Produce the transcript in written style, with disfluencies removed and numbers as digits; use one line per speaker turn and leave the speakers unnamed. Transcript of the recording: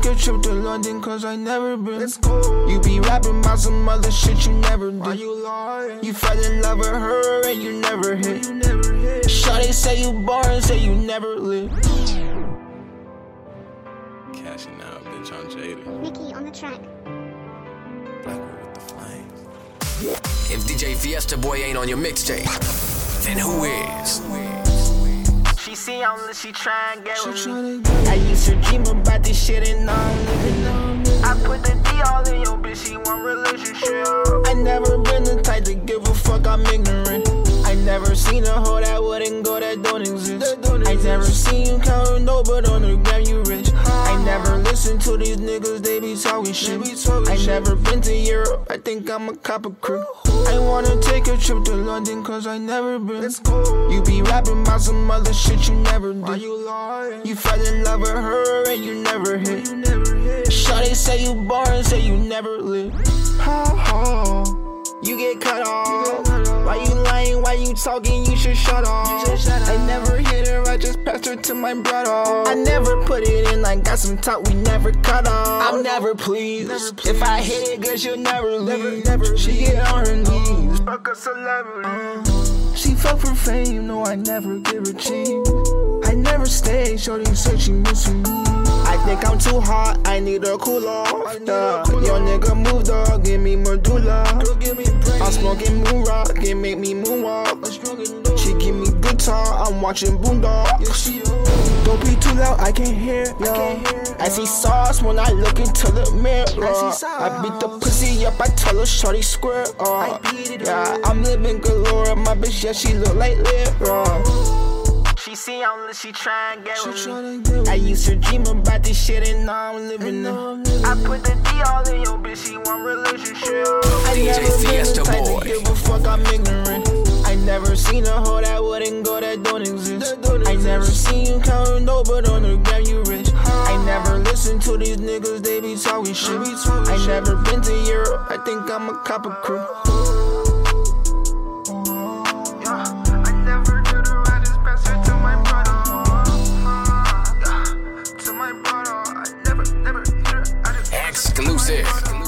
take a trip to London cause I never been. Let's go. You be rapping about some other shit you never did. Why you lying? You fell in love with her and you never hit. Shawty say you boring, say you never live.
Cashing out, bitch, on Jada.
Mickey on the track.
Blackwood with the flames.
If DJ Fiesta Boy ain't on your mixtape, then who is?
She see I'm lit, she tryna get with me. I used to dream about this shit and now I'm living. I put the D all in your bitch, she want relationship. I never been the type to give a fuck, I'm ignorant. I never seen a hoe that wouldn't go, that don't exist. I never seen you counting no, but on the gram you rich. I never listen to these niggas, they be talking shit. I never been to Europe, I think I'm a copper crew. I wanna take a trip to London cause I never been. Let's go. You be rapping about some other shit you never did. Why you lying? You fell in love with her and you never hit. Shawty say you boring, say you never live. You get cut off. Why you lying? Why you talking? You should shut off. I never hit her, I just passed her to my brother. I never put it in, I got some talk, we never cut off. I'm never pleased. If I hit it good, she'll never leave. She get on her knees. Fuck a celebrity. She fuck for fame, no, I never give her cheese. I never stay, shorty said she missing me. I think I'm too hot, I need a cool off. Your nigga move, dog, give me medulla. I'm smoking moon rock, it make me moonwalk. She give me good talk, I'm watching Boondocks. Don't be too loud, I can't hear ya. I see sauce when I look into the mirror. I beat the pussy up, I tell her shorty square up. Yeah, I'm living galore, my bitch, yeah, she look like Lyra. She see I'm lit, she tryna get with me. I used to dream about this shit and now I'm living it. I put the D all in your bitch, she want relationship. I never been the type to give a fuck, I'm ignorant. I never seen a hoe that wouldn't go, that don't exist. I never seen you counting no, but on the gram you rich. I never listen to these niggas, they be talking shit. I never been to Europe, I think I'm a copper crew.
Exclusive.